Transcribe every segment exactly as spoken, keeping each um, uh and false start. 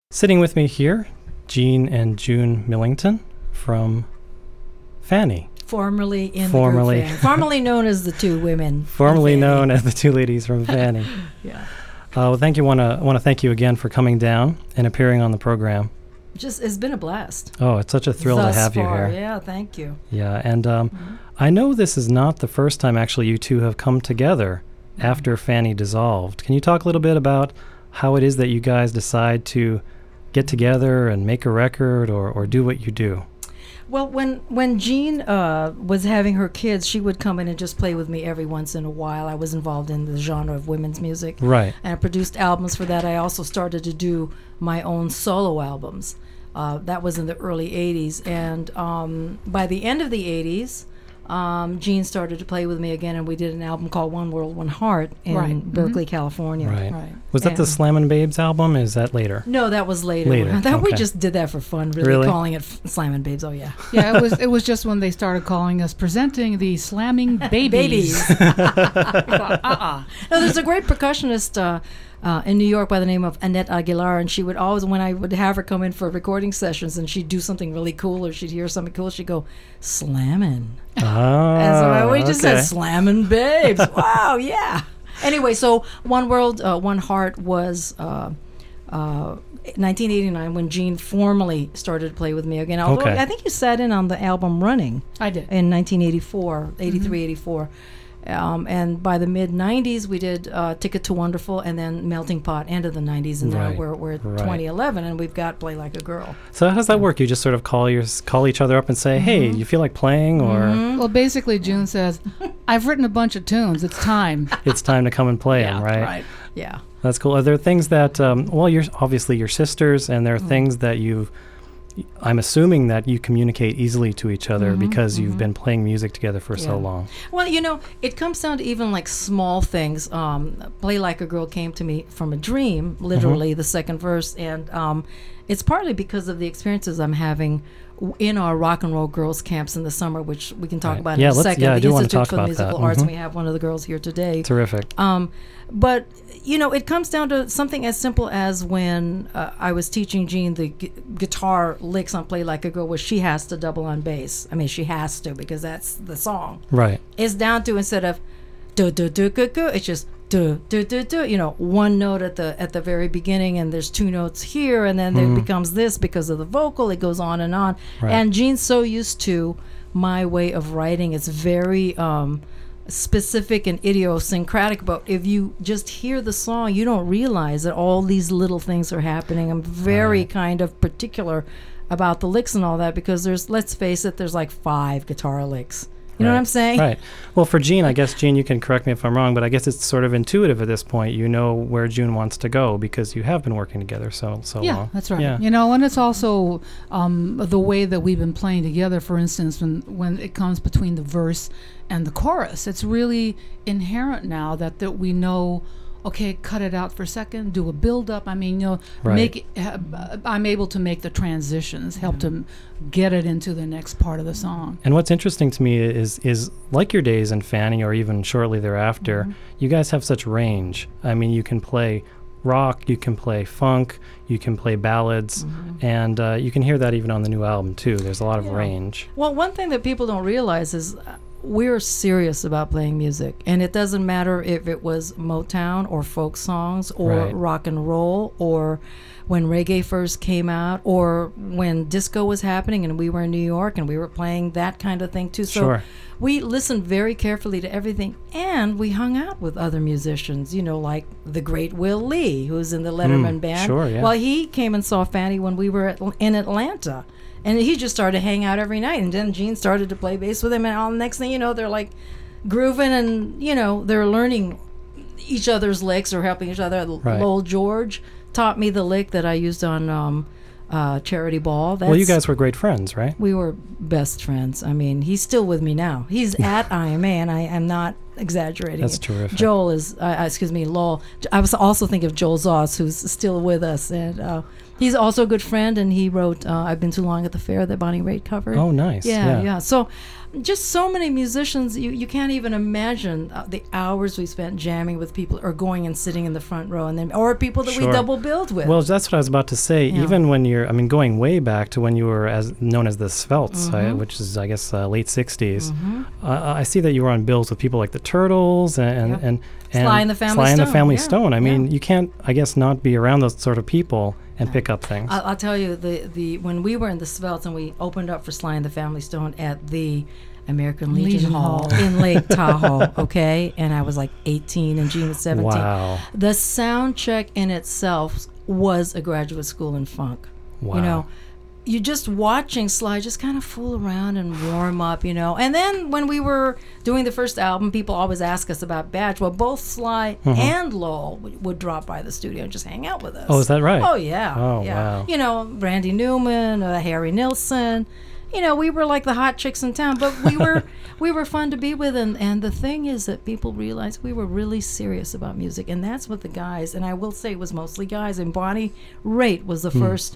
Sitting with me here, Gene and June Millington from Fanny. Formerly in Formerly. the group Fanny. Formerly known as the two women. Formerly known as the two ladies from Fanny. Yeah. Uh, well, thank you. Want to want to thank you again for coming down and appearing on the program. Just it's been a blast. Oh, it's such a thrill Thus to have far. you here. Yeah, thank you. Yeah, and um, Mm-hmm. I know this is not the first time actually you two have come together Mm-hmm. after Fanny dissolved. Can you talk a little bit about how it is that you guys decide to get together and make a record or, or do what you do? Well, when when Jean uh, was having her kids, she would come in and just play with me every once in a while. I was involved in the genre of women's music. Right. And I produced albums for that. I also started to do my own solo albums. Uh, that was in the early eighties. And um, by the end of the eighties, um, Jean started to play with me again, and we did an album called One World, One Heart in Right. Berkeley, Mhm. California. Right. Right. Was that the And- Slammin' Babes album? Is that later? No, that was later. Later, That We okay. just did that for fun, really, Really? calling it f- Slammin' Babes. Oh, yeah. Yeah, it was it was just when they started calling us presenting the slamming babies. Babies. uh-uh. No, there's a great percussionist uh, uh, in New York by the name of Annette Aguilar, and she would always, when I would have her come in for recording sessions, and she'd do something really cool, or she'd hear something cool, she'd go, slammin'. Oh, And so I- we just okay. said slammin' babes. Wow, yeah. Anyway, so One World, uh, One Heart was uh, uh, nineteen eighty-nine when Jean formally started to play with me again. Although Okay. I think you sat in on the album Running I did. in nineteen eighty-four, eighty-three, eighty-four. Um, and by the mid nineties, we did uh, Ticket to Wonderful, and then Melting Pot, end of the nineties, and Right, now we're, we're at right. twenty eleven, and we've got Play Like a Girl. So how does that work? You just sort of call your call each other up and say, "Hey, you feel like playing?" Or Mhm. Well, basically, June says, "I've written a bunch of tunes. It's time." it's time to come and play them, right? Right. Yeah. That's cool. Are there things that, um, well, you're obviously your sisters, and there are Mm. things that you've, I'm assuming that you communicate easily to each other Mhm, because you've mhm. been playing music together for so Yeah. long. Well, you know, it comes down to even like small things. Um, Play Like a Girl came to me from a dream, literally, the second verse. And um, it's partly because of the experiences I'm having w- in our rock and roll girls camps in the summer, which we can talk Right. about Yeah, in a let's- second. yeah, I the do wanna Institute talk for about Musical that. Arts, Mhm. we have one of the girls here today. Terrific. Um, but you know, it comes down to something as simple as when uh, I was teaching Jean the gu- guitar licks on Play Like a Girl, where she has to double on bass. I mean, she has to because that's the song. Right. It's down to, instead of do do do do do, it's just do do do do. You know, one note at the at the very beginning, and there's two notes here, and then Mhm. there becomes this because of the vocal. It goes on and on. Right. And Jean's so used to my way of writing. It's very um, specific and idiosyncratic, but if you just hear the song, you don't realize that all these little things are happening. I'm very Right. kind of particular about the licks and all that, because there's, let's face it, there's like five guitar licks. You know what Right. I'm saying? Right. Well, for Jean, I guess, Jean, you can correct me if I'm wrong, but I guess it's sort of intuitive at this point. You know where June wants to go because you have been working together so so Yeah, long. that's right. Yeah. You know, and it's also um, the way that we've been playing together. For instance, when when it comes between the verse and the chorus, it's really inherent now that that we know. Okay, cut it out for a second. Do a build up. I mean, you know, Right. make. It, uh, I'm able to make the transitions, help to m- get it into the next part of the song. And what's interesting to me is is like your days in Fanny or even shortly thereafter, Mm-hmm. you guys have such range. I mean, you can play rock, you can play funk, you can play ballads, and uh, you can hear that even on the new album too. There's a lot of Mm-hmm. Yeah. range. Well, one thing that people don't realize is uh, we're serious about playing music, and it doesn't matter if it was Motown or folk songs or Right. rock and roll, or when reggae first came out, or when disco was happening and we were in New York and we were playing that kind of thing too. So Sure. we listened very carefully to everything, and we hung out with other musicians, you know, like the great Will Lee, who's in the Letterman Mm, band. sure, yeah. Well, he came and saw Fanny when we were at, in Atlanta. And he just started to hang out every night. And then Gene started to play bass with him. And all the next thing you know, they're like grooving, and, you know, they're learning each other's licks or helping each other. Right. Lowell George taught me the lick that I used on um, uh, Charity Ball. That's, Well, you guys were great friends, right? we were best friends. I mean, he's still with me now. He's at I M A, and I am not exaggerating. That's it. terrific. Joel is, uh, uh, excuse me, Lowell. I was also thinking of Joel Zoss, who's still with us. And uh, he's also a good friend, and he wrote uh, I've Been Too Long at the Fair that Bonnie Raitt covered. Oh, nice. Yeah, yeah. So just so many musicians. You, you can't even imagine uh, the hours we spent jamming with people, or going and sitting in the front row, and then or people that Sure. we double billed with. Well, that's what I was about to say. Yeah. Even when you're, I mean, going way back to when you were as known as the Svelts, uh, Mhm. which is, I guess, uh, late sixties. Mhm. Uh, I see that you were on bills with people like the Turtles and and, Yeah. and, and Sly and the Family Sly and the Stone, Family yeah, Stone. I yeah. mean, you can't, I guess, not be around those sort of people and No. pick up things. I'll, I'll tell you, the, the when we were in the Svelts and we opened up for Sly and the Family Stone at the American Legion, Legion Hall Hall. in Lake Tahoe, okay? And I was like eighteen and Gene was seventeen. Wow. The sound check in itself was a graduate school in funk. Wow. You know, you just watching Sly just kind of fool around and warm up, you know. And then when we were doing the first album, people always ask us about Badge. Well, both Sly Mhm. and Lowell would, would drop by the studio and just hang out with us. Oh, is that right? Oh, yeah. Oh, yeah. wow. You know, Randy Newman, uh, Harry Nilsson. You know, we were like the hot chicks in town, but we were we were fun to be with. And, and the thing is that people realized we were really serious about music. And that's what the guys, and I will say it was mostly guys, and Bonnie Raitt was the Hmm. first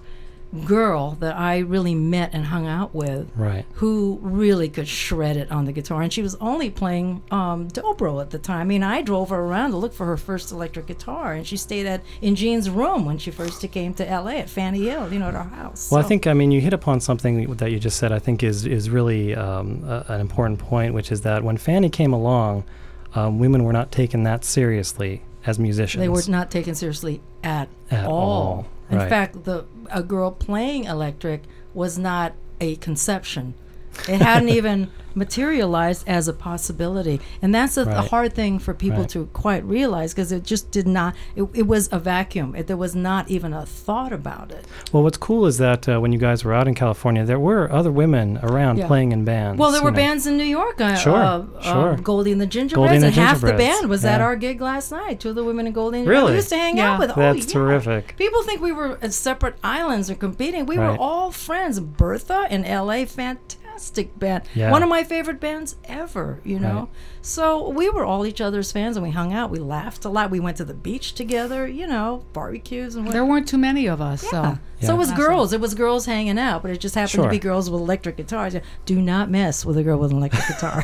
girl that I really met and hung out with, Right. who really could shred it on the guitar. And she was only playing um, dobro at the time. I mean, I drove her around to look for her first electric guitar, and she stayed at in Gene's room when she first came to L A at Fanny Hill, you know, at our house. Well, I So- think, I mean, you hit upon something that you just said, I think is, is really um, a, an important point, which is that when Fanny came along, um, women were not taken that seriously as musicians. they were not taken seriously at, At all. all, In right. fact, the a girl playing electric was not a conception. It hadn't even materialized as a possibility. And that's a, a Right. hard thing for people Right. to quite realize, because it just did not, it, it was a vacuum. It, there was not even a thought about it. Well, what's cool is that uh, when you guys were out in California, there were other women around Yeah. playing in bands. Well, there you were know. bands in New York. Uh, Sure, uh, sure. Um, Goldie and the Gingerbreads. Goldie and the and half the Gingerbreads, band was at yeah. our gig last night. Two of the women in Goldie and Really? we used to hang Yeah. out with. That's oh, yeah. terrific. People think we were at separate islands or competing. We were Right. all friends. Bertha in L A, fantastic band. Yeah. One of my favorite bands ever, you know. Right. So we were all each other's fans, and we hung out. We laughed a lot. We went to the beach together, you know, barbecues and what. There weren't too many of us, Yeah. so So it was Awesome. girls. It was girls hanging out, but it just happened Sure. to be girls with electric guitars. Do not mess with a girl with an electric guitar.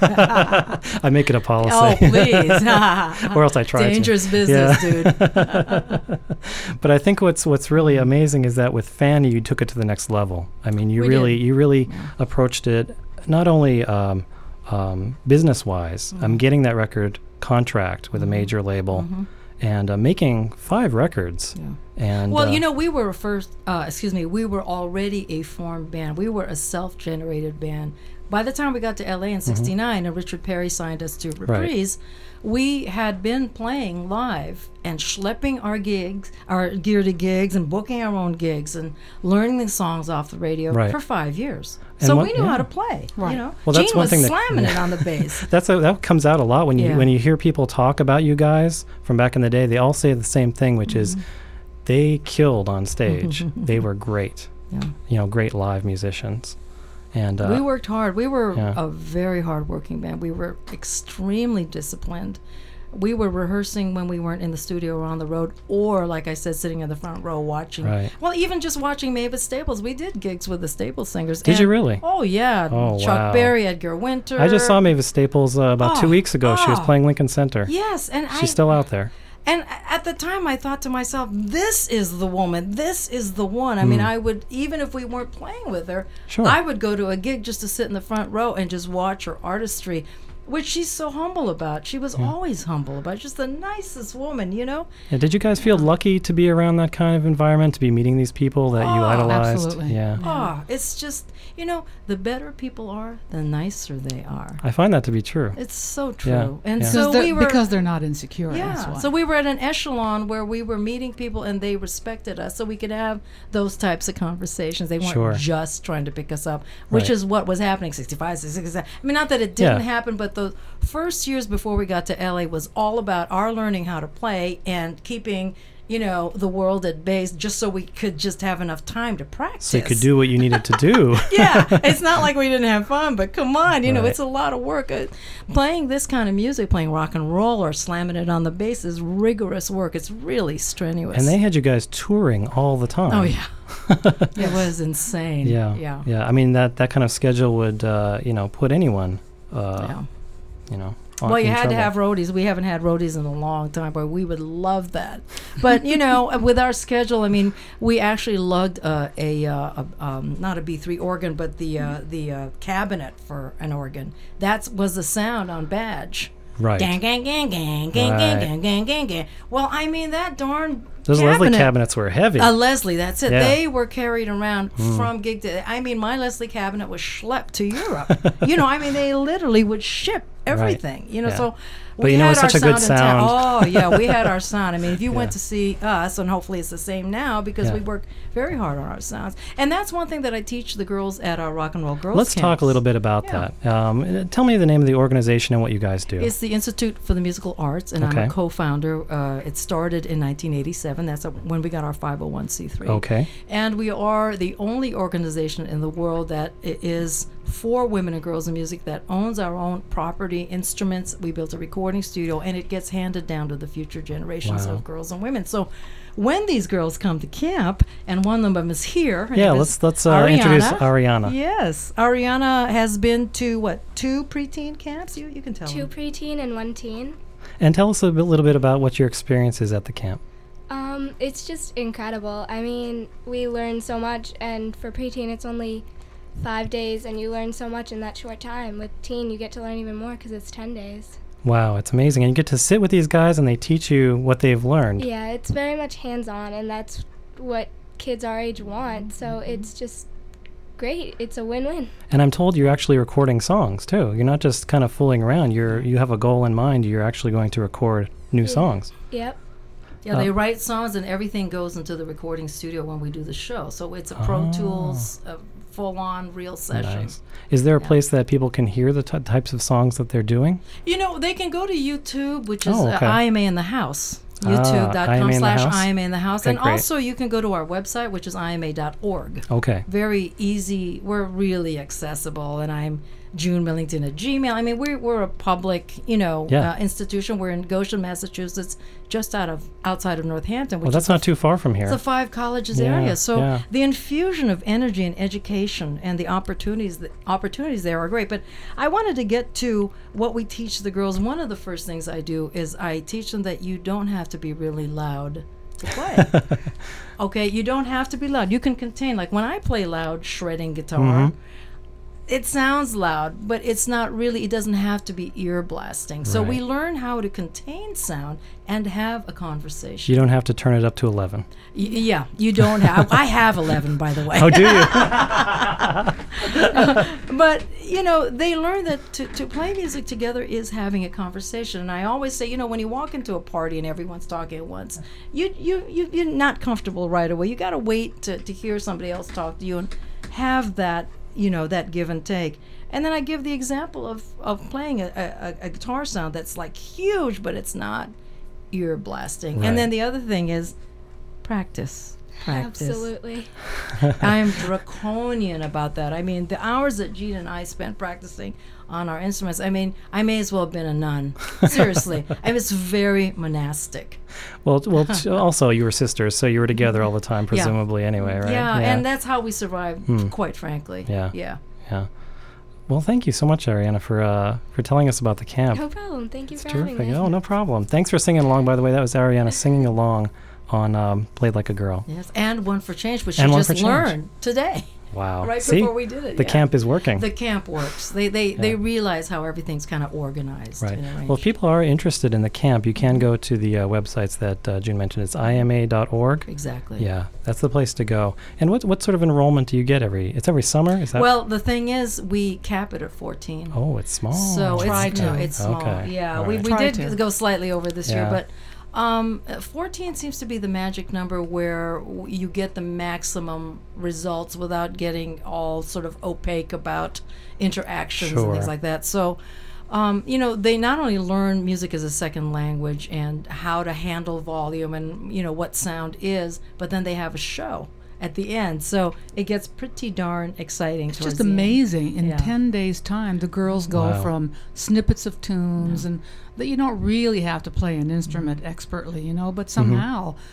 I make it a policy. Oh, please. Or else I try to. Dangerous business, Yeah. dude. But I think what's what's really amazing is that with Fanny, you took it to the next level. I mean, you We really did. you really approached it not only um, um, business wise. Mm-hmm. I'm getting that record contract with a major label, and uh, making five records. Yeah. And Well, uh, you know, we were first, uh, excuse me, we were already a formed band. We were a self-generated band. By the time we got to L A in sixty-nine and Richard Perry signed us to Reprise, we had been playing live and schlepping our gigs, our gear to gigs, and booking our own gigs and learning the songs off the radio Right. for five years. And so what- we knew yeah. how to play, Right. you know. Well, that's Gene one was thing that- slamming it on the bass. That's a, that comes out a lot when you Yeah. when you hear people talk about you guys from back in the day. They all say the same thing, which is Mm-hmm. they killed on stage. They were great, Yeah. you know, great live musicians. And uh, We worked hard. We were Yeah. a very hard-working band. We were extremely disciplined. We were rehearsing when we weren't in the studio or on the road, or like I said, sitting in the front row watching. Right. Well, even just watching Mavis Staples. We did gigs with the Staples singers. Did you and- really? Oh yeah, Oh, Chuck wow. Berry, Edgar Winter. I just saw Mavis Staples uh, about two Oh, weeks ago. She was oh. playing Lincoln Center. Yes, and I, She's still out there. And at the time, I thought to myself, "This is the woman. This is the one." I mean, I would, even if we weren't playing with her, Sure. I would go to a gig just to sit in the front row and just watch her artistry, which she's so humble about. She was always humble about. Just the nicest woman, you know. Yeah, did you guys feel lucky to be around that kind of environment, to be meeting these people that you Oh, idolized? absolutely. Yeah. Ah, it's just, you know, the better people are, the nicer they are. I find that to be true. It's so true. Yeah, And yeah. so because, they're, we were because they're not insecure. That's Yeah. why. So we were at an echelon where we were meeting people and they respected us, so we could have those types of conversations. They weren't Sure. just trying to pick us up, which Right. is what was happening sixty-five, sixty-six. I mean, not that it didn't Yeah. happen, but the first years before we got to L A was all about our learning how to play and keeping, you know, the world at bay, just so we could just have enough time to practice. So you could do what you needed to do. Yeah, it's not like we didn't have fun, but come on, you know, Right. it's a lot of work. Uh, playing this kind of music, playing rock and roll or slamming it on the bass is rigorous work. It's really strenuous. And they had you guys touring all the time. oh yeah, it was insane. Yeah. yeah. Yeah. I mean, that, that kind of schedule would, uh, you know, put anyone uh, Yeah. you know. Well, you in had to trouble. have roadies. We haven't had roadies in a long time, but we would love that. But you know, with our schedule, I mean, we actually lugged uh, a, uh, a um, not a B three organ, but the uh, the uh, cabinet for an organ. That was the sound on Badge. Right. Gang, gang, gang, gang, gang, Right. gang, gang, gang, gang, gang. Well, I mean, that darn Those cabinet, Leslie cabinets were heavy. Uh, Leslie, that's it. Yeah. They were carried around from gig to. I mean, my Leslie cabinet was schlepped to Europe. you know, I mean, they literally would ship everything. You know, Yeah. so. But we you know, had it's our such a good in town. sound. Oh yeah, we had our sound. I mean, if you went Yeah. to see us, and hopefully it's the same now because Yeah. we work very hard on our sounds. And that's one thing that I teach the girls at our Rock and Roll Girls Let's talk camps. a little bit about Yeah. that. Um, uh, tell me the name of the organization and what you guys do. It's the Institute for the Musical Arts, and I'm Okay. a co-founder. Uh, it started in nineteen eighty-seven. That's a, when we got our five oh one c three. Okay. And we are the only organization in the world that i- is for women and girls in music that owns our own property, instruments. We built a recording studio, and it gets handed down to the future generations Wow. of girls and women. So when these girls come to camp, and one of them is here. her Yeah, name let's is let's uh, introduce Ariana. Ariana. Yes, Ariana has been to what, two preteen camps? You you can tell Two me. preteen and one teen. And tell us a bit, little bit about what your experience is at the camp. Um, it's just incredible. I mean, we learn so much, and for preteen, it's only five days, and you learn so much in that short time. With teen, you get to learn even more because it's ten days. Wow, it's amazing. And you get to sit with these guys and they teach you what they've learned. Yeah, it's very much hands-on, and that's what kids our age want. So it's just great. It's a win-win. And I'm told you're actually recording songs too. You're not just kind of fooling around. You're you have a goal in mind. You're actually going to record new Yeah. songs. Yep. Yeah, they Oh. write songs, and everything goes into the recording studio when we do the show. So it's a Pro Oh. Tools, a full-on real session. Nice. Is there a Yeah. place that people can hear the t- types of songs that they're doing? You know, they can go to YouTube, which is Oh, uh, okay. I M A in the House. Ah, I M A YouTube.com in the slash House? I M A in the House. Okay, And great. also you can go to our website, which is I M A dot org. Okay. Very easy. We're really accessible. And I'm June Millington at Gmail. I mean, we're, we're a public, you know, Yeah. uh, institution. We're in Goshen, Massachusetts, just out of outside of Northampton, which Well, that's is not too far from here. It's a five colleges Yeah, area. So yeah. the infusion of energy and education and the opportunities the opportunities there are great. But I wanted to get to what we teach the girls. One of the first things I do is I teach them that you don't have to be really loud to play. Okay, you don't have to be loud. You can contain, like when I play loud shredding guitar, Mhm. it sounds loud, but it's not really, it doesn't have to be ear blasting. So we Right. learn how to contain sound and have a conversation. You don't have to turn it up to eleven. Y- yeah, you don't have. I have eleven, by the way. Oh, do you? But you know, they learn that to, to play music together is having a conversation. And I always say, you know, when you walk into a party and everyone's talking at once, you you, you you're not comfortable right away. You got to wait to to hear somebody else talk to you and have that, you know, that give and take. And then I give the example of of playing a, a, a guitar sound that's like huge, but it's not ear blasting. Right. And then the other thing is practice. Practice. Absolutely. I'm draconian about that. I mean, the hours that Gene and I spent practicing on our instruments, I mean, I may as well have been a nun. Seriously. I mean, it's very monastic. Well, t- well. T- also, you were sisters, so you were together all the time, presumably. Anyway, right? Yeah, and that's how we survived, Hmm. quite frankly. Yeah. Yeah. Yeah. Well, thank you so much, Ariana, for uh, for telling us about the camp. No problem. Thank you It's for having terrific. me. Oh, no problem. Thanks for singing along. By the way, that was Ariana singing along on um, "Played Like a Girl." Yes, and One for Change, which she And One just for Change. learned today, Wow. right See, before we did it. the yeah. camp is working. The camp works. They they, they Yeah. realize how everything's kind of organized. Right. and Well, if arranged. people are interested in the camp, you can go to the uh, websites that uh, June mentioned. It's I M A dot org. Exactly. Yeah, that's the place to go. And what what sort of enrollment do you get every? It's every summer. Is that? Well, the thing is, we cap it at fourteen. Oh, it's small. So Try it's, to. no, it's small. Okay. Yeah, All we, right. we Try did to. go slightly over this Yeah. year, but um, uh, fourteen seems to be the magic number where w- you get the maximum results without getting all sort of opaque about interactions and Sure. things like that. So, um, you know, they not only learn music as a second language and how to handle volume and, you know, what sound is, but then they have a show at the end. So it gets pretty darn exciting. It's towards just the end. amazing. In Yeah. ten days' time, the girls go Wow. from snippets of tunes and that you don't really have to play an instrument expertly, you know, but somehow.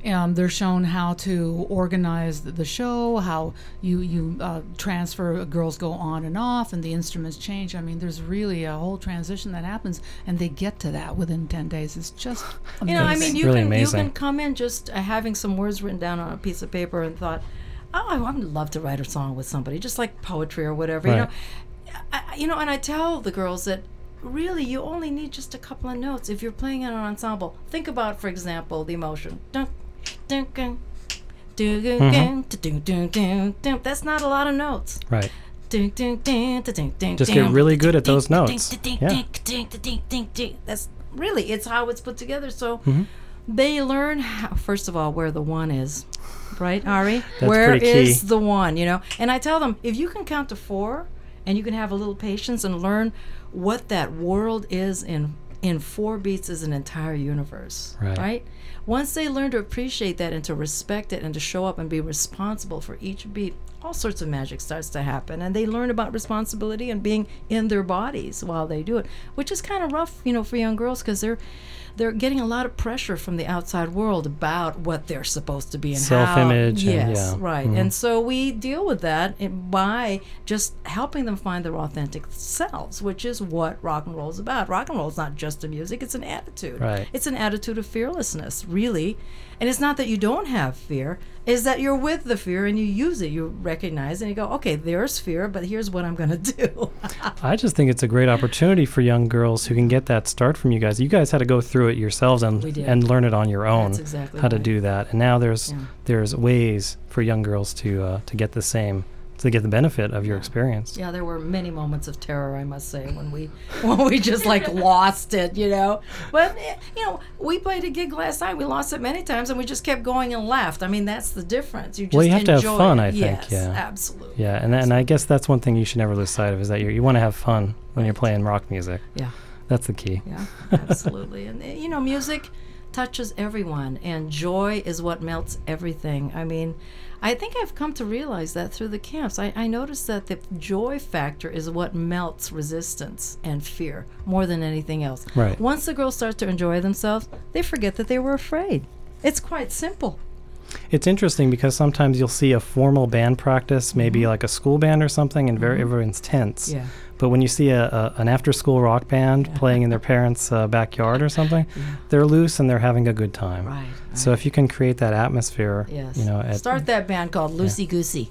Um, they're shown how to organize the, the show, how you you uh, transfer, girls go on and off, and the instruments change. I mean, there's really a whole transition that happens, and they get to that within ten days. It's just amazing. You know, I mean, you Really can amazing. you can come in just uh, having some words written down on a piece of paper and thought, oh, I would love to write a song with somebody, just like poetry or whatever. You Right. know, I, I- you know, and I tell the girls that really you only need just a couple of notes if you're playing in an ensemble. Think about, for example, the emotion. Dun, dun, dun, dun, dun, dun, dun, dun, dun, dun. That's not a lot of notes. Right. Dun, dun, dun, dun, dun, dun, Just get dun. really good at those Ding, ding, notes. ding, Yeah. ding, ding, ding, ding, ding. That's really, it's how it's put together. So Mm-hmm. they learn how, first of all, where the one is, right, Ari? That's Where pretty is key. the one? You know, and I tell them if you can count to four, and you can have a little patience and learn what that world is in in four beats is an entire universe, Right. right? Once they learn to appreciate that and to respect it and to show up and be responsible for each beat, all sorts of magic starts to happen. And they learn about responsibility and being in their bodies while they do it, which is kind of rough, you know, for young girls because they're they're getting a lot of pressure from the outside world about what they're supposed to be and Self-image how. and- Yes, yeah. right. Mhm. And so we deal with that in- by just helping them find their authentic selves, which is what rock and roll is about. Rock and roll is not just a music; it's an attitude. Right. It's an attitude of fearlessness, really. And it's not that you don't have fear; is that you're with the fear and you use it. You recognize and you go, "Okay, there's fear, but here's what I'm going to do." I just think it's a great opportunity for young girls who can get that start from you guys. You guys had to go through it yourselves and We did. and learn it on your own That's exactly how to right. do that. And now there's Yeah. there's ways for young girls to uh, to get the same to get the benefit of your experience. Yeah, there were many moments of terror, I must say, when we when we just like lost it, you know. But eh, you know, we played a gig last night. We lost it many times, and we just kept going and laughed. I mean, that's the difference. You just Well, you have to have enjoy fun, it. I think, Yes, yeah. absolutely. Yeah, and and I guess that's one thing you should never lose sight of is that you you want to have fun when you're playing rock music. Yeah, That's the key. yeah, absolutely. And eh, you know, music touches everyone, and joy is what melts everything. I mean, I think I've come to realize that through the camps. I, I noticed that the joy factor is what melts resistance and fear more than anything else. Right. Once the girls start to enjoy themselves, they forget that they were afraid. It's quite simple. It's interesting because sometimes you'll see a formal band practice, maybe like a school band or something, and very everyone's tense. Yeah. But when you see a, a an after-school rock band Yeah. playing in their parents' uh, backyard or something, they're loose and they're having a good time. Right. So if you can create that atmosphere, Yes. you know, at, Start that band called Loosey Goosey.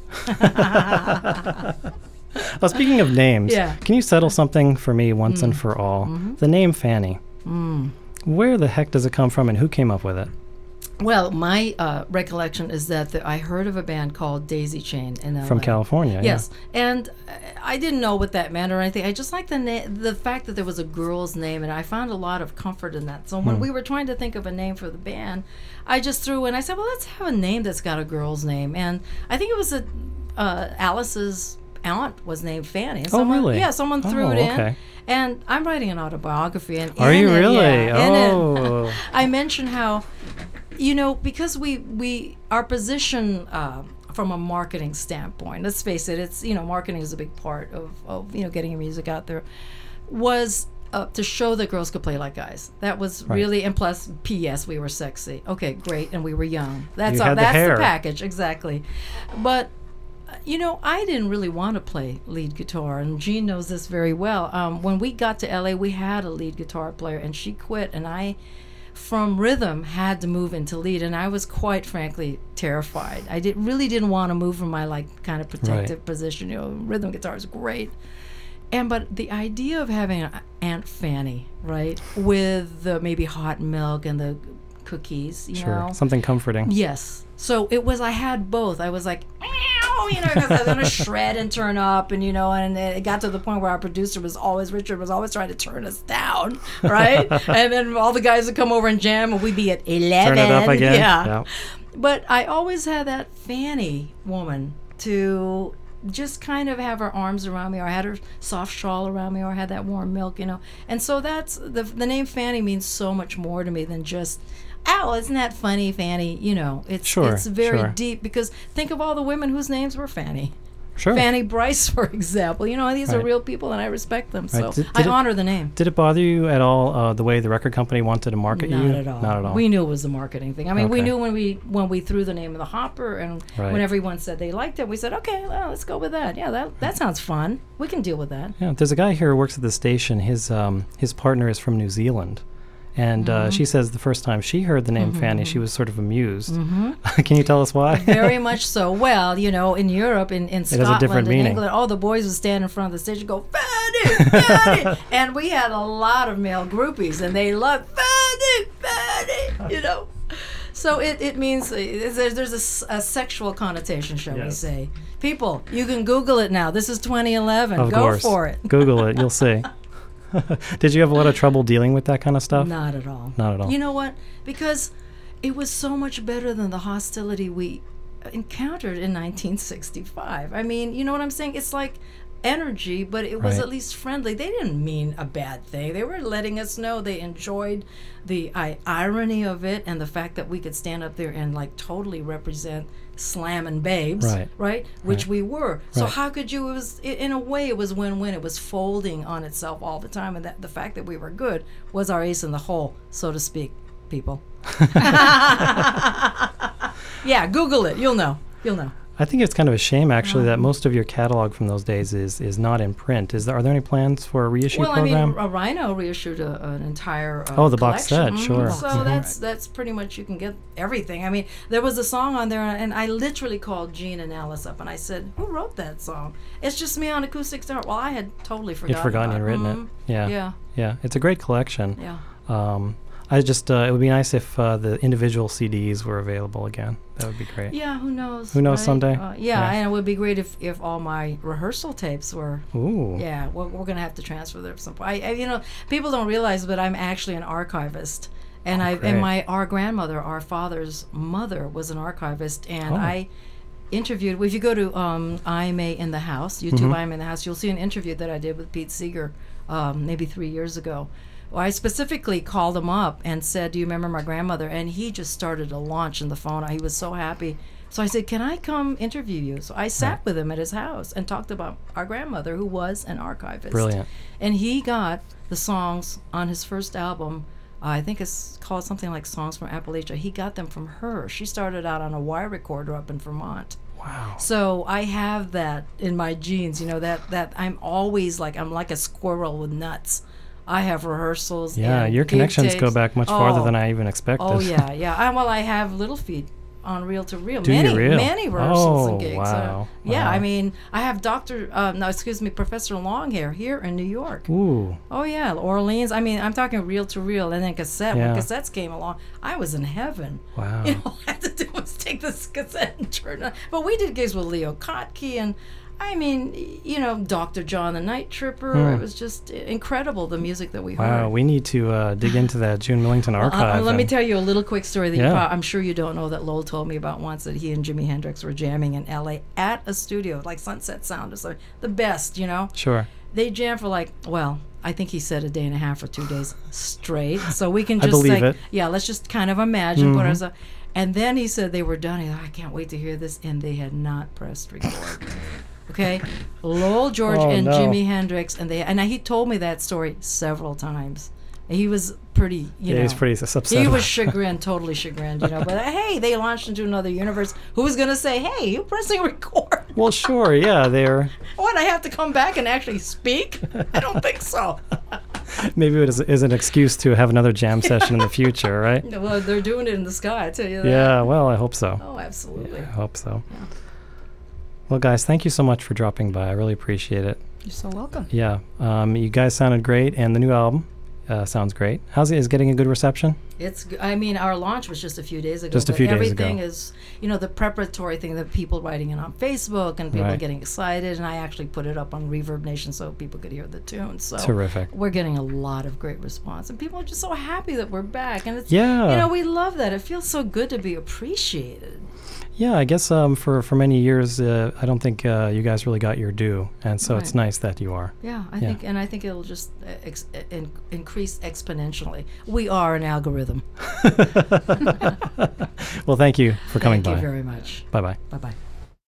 oh, speaking of names, Yeah. can you settle something for me once and for all? Mm-hmm. The name Fanny. Mm. Where the heck does it come from, and who came up with it? Well, my uh, recollection is that the, I heard of a band called Daisy Chain in L A. From California. Yes, and uh, I didn't know what that meant or anything. I just liked the na- the fact that there was a girl's name, and I found a lot of comfort in that. So when Hmm. we were trying to think of a name for the band, I just threw in. I said, "Well, let's have a name that's got a girl's name," and I think it was a uh, Alice's aunt was named Fanny. And Oh, someone, really? Yeah, someone threw Oh, it in. okay. And I'm writing an autobiography, and Are in you it- really? yeah, in it, Oh. I mentioned how, you know, because we we our position uh, from a marketing standpoint. Let's face it, it's you know marketing is a big part of, of you know getting your music out there. Was uh, to show that girls could play like guys. That was Right. really, and plus, P S we were sexy. Okay, great, and we were young. That's You all. had the That's hair. the package exactly. But you know, I didn't really want to play lead guitar, and Jean knows this very well. Um, when we got to L A, we had a lead guitar player, and she quit, and I, from rhythm, had to move into lead, and I was quite frankly terrified. I did really didn't want to move from my like kind of protective position. You know, rhythm guitar is great, and but the idea of having a- Aunt Fanny, right, with the maybe hot milk and the cookies, you Sure. know, Something comforting. yes. So it was, I had both. I was like, meow, you know, because I was going to shred and turn up, and, you know, and it got to the point where our producer was always, Richard was always trying to turn us down, right? And then all the guys would come over and jam, and we'd be at eleven. Turn it up again. Yeah. Yeah. But I always had that Fanny woman to just kind of have her arms around me, or I had her soft shawl around me, or I had that warm milk, you know. And so that's, the the name Fanny means so much more to me than just, ow, isn't that funny, Fanny? You know, it's Sure, it's very sure. deep, because think of all the women whose names were Fanny. Sure. Fanny Bryce, for example. You know, these are Right. real people, and I respect them. Right. So Did- I did it- honor the name. Did it bother you at all uh, the way the record company wanted to market Not you? at all. Not at all. We knew it was a marketing thing. I mean, we Okay. knew when we when we threw the name of the hopper, and Right. when everyone said they liked it, we said, okay, well, let's go with that. Yeah, that that sounds fun. We can deal with that. Yeah, there's a guy here who works at the station. His um, his partner is from New Zealand, and uh, she says the first time she heard the name Fanny, she was sort of amused. Can you tell us why? Very much so. Well, you know, in Europe, in, in has a Scotland, different in meaning. England, all the boys would stand in front of the stage and go, Fanny, Fanny. And we had a lot of male groupies, and they loved Fanny, Fanny, you know. So it, it means, uh, there's, there's a s- a, sexual connotation, shall we Yes. say. People, you can Google it now. This is twenty eleven. Of Go course. for it. Google it. You'll see. Did you have a lot of trouble dealing with that kind of stuff? Not at all. Not at all. You know what? Because it was so much better than the hostility we encountered in nineteen sixty-five. I mean, you know what I'm saying? It's like energy, but it was Right. at least friendly. They didn't mean a bad thing. They were letting us know they enjoyed the I, irony of it and the fact that we could stand up there and like totally represent slamming babes, Right. Which Right. we were. So Right. how could you? It was i- in a way it was win-win. It was folding on itself all the time, and that the fact that we were good was our ace in the hole, so to speak. People. Yeah, Google it. You'll know. You'll know. I think it's kind of a shame, actually, Um, that most of your catalog from those days is is not in print. Is there? Are there any plans for a reissue Well, program? I mean, a Rhino reissued a, an entire uh, Oh, the box collection. set, Mhm. sure. So Mhm. that's that's pretty much, you can get everything. I mean, there was a song on there, and I literally called Gene and Alice up, and I said, "Who wrote that song?" It's just me on acoustic guitar. Well, I had totally forgotten. You'd forgotten about you'd written Mhm. it. Yeah. Yeah. Yeah. It's a great collection. Yeah. Um, I just, uh, it would be nice if uh, the individual C Ds were available again. That would be great. Yeah, who knows? Who knows right? someday? Uh, yeah, Yeah. and it would be great if, if all my rehearsal tapes were. Ooh. Yeah, we're, we're going to have to transfer them at some point. I, I, you know, people don't realize, but I'm actually an archivist. And Oh, I great. and my our grandmother, our father's mother, was an archivist, and Oh. I interviewed. If you go to um, I M A in the House, YouTube Mhm. I M A in the House, you'll see an interview that I did with Pete Seeger, um, maybe three years ago. Well, I specifically called him up and said, "Do you remember my grandmother?" And he just started a launch in the phone. He was so happy. So I said, "Can I come interview you?" So I sat Right. with him at his house and talked about our grandmother, who was an archivist. Brilliant. And he got the songs on his first album. Uh, I think it's called something like Songs from Appalachia. He got them from her. She started out on a wire recorder up in Vermont. Wow. So I have that in my genes, you know, that, that I'm always like, I'm like a squirrel with nuts. I have rehearsals. Yeah, and your gig connections go tapes. back much farther Oh. than I even expected. Oh, yeah, yeah. I, well, I have Little Feet on Reel to Reel. Do you many, reel? many rehearsals Oh, and gigs. wow, Uh, yeah, wow. I mean, I have Doctor, uh, no, excuse me, Professor Longhair here in New York. Ooh. Oh yeah, Orleans. I mean, I'm talking reel to reel, and then cassette. Yeah. When cassettes came along, I was in heaven. Wow. You know, all I had to do was take this cassette and turn it on. But we did gigs with Leo Kottke, and I mean, y- you know, Doctor John the Night Tripper. Hmm. It was just incredible, the music that we Wow. heard. We need to uh, dig into that June Millington Well, uh, archive. let me and- tell you a little quick story that Yeah. you prob- I'm sure you don't know, that Lowell told me about once, that he and Jimi Hendrix were jamming in L A at a studio like Sunset Sound or something. The best, you know. Sure. They jammed for like, well, I think he said a day and a half or two days straight. So we can I just believe like, it. yeah, let's just kind of imagine. Put Mhm. ourselves. And then he said they were done. He thought, I can't wait to hear this. And they had not pressed record. Okay, Lowell George Oh, and no. Jimi Hendrix, and they and he told me that story several times. He was pretty, you Yeah, know. he's pretty s- upset. He about was chagrined, totally chagrined, you know. But uh, hey, they launched into another universe. Who was going to say, "Hey, you pressing record"? Well, sure. Yeah, they're What, I have to come back and actually speak? I don't think so. maybe it is, is an excuse to have another jam session in the future, right? Well, they're doing it in the sky, I tell you that. Yeah. Well, I hope so. Oh, absolutely. I hope so. Yeah. Well, guys, thank you so much for dropping by. I really appreciate it. You're so welcome. Yeah. Um, you guys sounded great, and the new album uh, sounds great. How's it? Is it getting a good reception? It's. g- I mean, our launch was just a few days ago. Just a but few days ago. Everything is, you know, the preparatory thing, that people writing it on Facebook and people Right. getting excited, and I actually put it up on Reverb Nation so people could hear the tune. So Terrific. we're getting a lot of great response, and people are just so happy that we're back. And it's, Yeah. you know, we love that. It feels so good to be appreciated. Yeah, I guess um, for, for many years, uh, I don't think uh, you guys really got your due, and so it's Right. nice that you are. Yeah, I Yeah. think, and I think it'll just uh, ex- uh, in- increase exponentially. We are an algorithm. Well, thank you for coming Thank by. you very much. Bye-bye. Bye bye.